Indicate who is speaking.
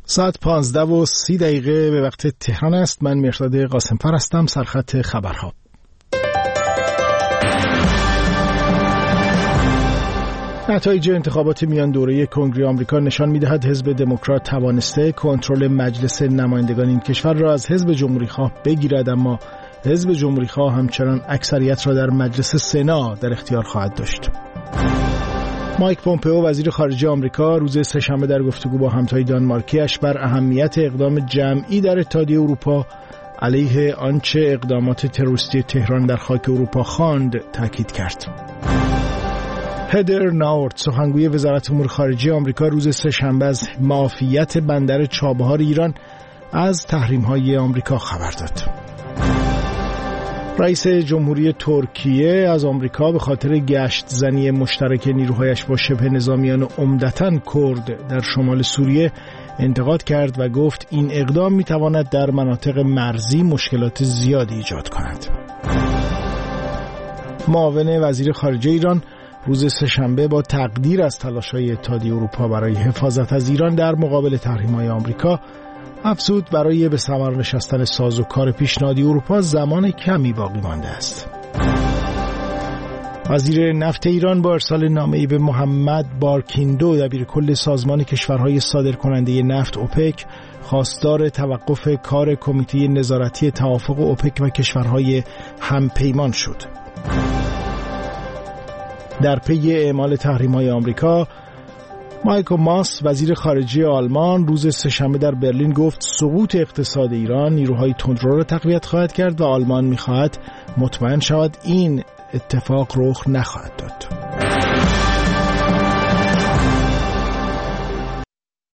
Speaker 1: ساعت 15:30 به وقت تهران است. من مرداد قاسم‌فر هستم. سرخط خبرها. نتایج انتخابات میان دوره کنگره آمریکا نشان می‌دهد حزب دموکرات توانسته کنترل مجلس نمایندگان این کشور را از حزب جمهوری‌خواه بگیرد، اما حزب جمهوری‌خواه همچنان اکثریت را در مجلس سنا در اختیار خواهد داشت. مایک پومپئو وزیر خارجه آمریکا روز سه‌شنبه در گفتگو با همتای دانمارکی‌اش بر اهمیت اقدام جمعی در اتحادیه اروپا علیه آنچه اقدامات تروریستی تهران در خاک اروپا خواند تاکید کرد. هدر ناورت سخنگوی وزارت امور خارجه آمریکا روز سه‌شنبه از معافیت بندر چابهار ایران از تحریم‌های آمریکا خبر داد. رئیس جمهوری ترکیه از آمریکا به خاطر گشت زنی مشترک نیروهایش با شبه نظامیان عمدتاً کرد در شمال سوریه انتقاد کرد و گفت این اقدام می‌تواند در مناطق مرزی مشکلات زیادی ایجاد کند. معاون وزیر خارجه ایران روز سه‌شنبه با تقدیر از تلاش‌های اتحادیه اروپا برای حفاظت از ایران در مقابل تحریم‌های آمریکا افزود برای به ثمر نشستن سازوکار پیشنهادی اروپا زمان کمی باقی مانده است. وزیر نفت ایران با ارسال نامه‌ای به محمد بارکیندو دبیرکل سازمان کشورهای صادرکننده نفت اوپک خواستار توقف کار کمیته نظارتی توافق اوپک و کشورهای همپیمان شد. در پی اعمال تحریم‌های آمریکا، مایکو ماس وزیر خارجه آلمان روز سه‌شنبه در برلین گفت سقوط اقتصاد ایران نیروهای تندرو را تقویت خواهد کرد و آلمان می‌خواهد مطمئن شود این اتفاق رخ نخواهد داد.